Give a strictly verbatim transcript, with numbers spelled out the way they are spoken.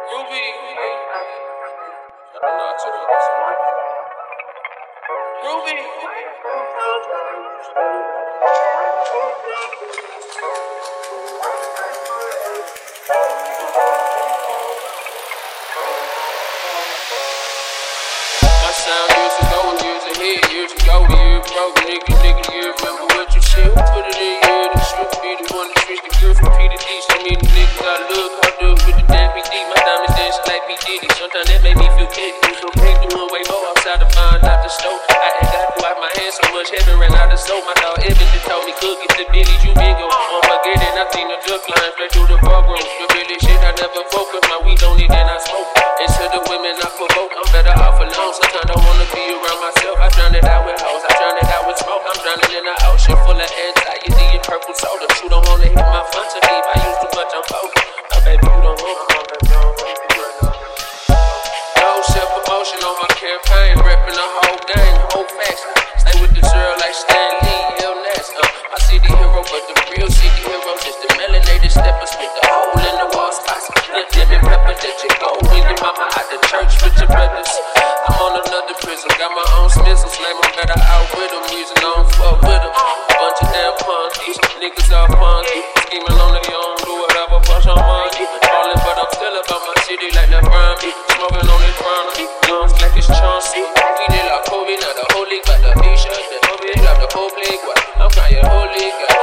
Ruby. I don't know, I told you this one. Ruby. My sound years ago and years ahead, years ago, you broke nigga, nigga, you remember what you said? Who put it in here? The should be the one that switched the girl from P to D. So many niggas I look, I do with the damn P D. My diamonds dancing like P Diddy. Sometimes that make me feel giddy. So big the one way go outside to find out the stove. I ain't got to wipe my hands so much, heaven ran out of soap. My dog Evan just told me, cook it the Billy, you big go. On my get it, I seen the duck line straight through the bar room. The really shit I never focus, my weed don't eat and I smoke. And to the women I provoke, I'm better off alone. Sometimes I don't wanna be around myself. I drown it out with hoes, I drown it out with smoke. I'm drowning in an ocean full of anxiety and purple soda. You don't wanna hit my fun to leave. I use too much, I'm focused. My baby, you don't want my baby, you don't want me right now. No self-promotion on my campaign, repping the whole game, whole facts. Stay with the zero like Stan Lee, Hill Ness. Uh, my city hero, but the real city hero is the melanated steppers with the hole in the wall spots. Let them pepper that you go when your mama out the church with your brothers. I'm on another prison, got my own Smiths, slam them better out with them, using on fuck with them. A bunch of damn punkies, niggas all punky, scheming on their own, do whatever, bunch on money. Falling, but I'm still about my city like LeBron B. Smoking on this brown, lungs like it's Chauncey. We did like Kobe, not the whole league, but the t-shirt, the whole league, like the whole league. I'm crying whole league.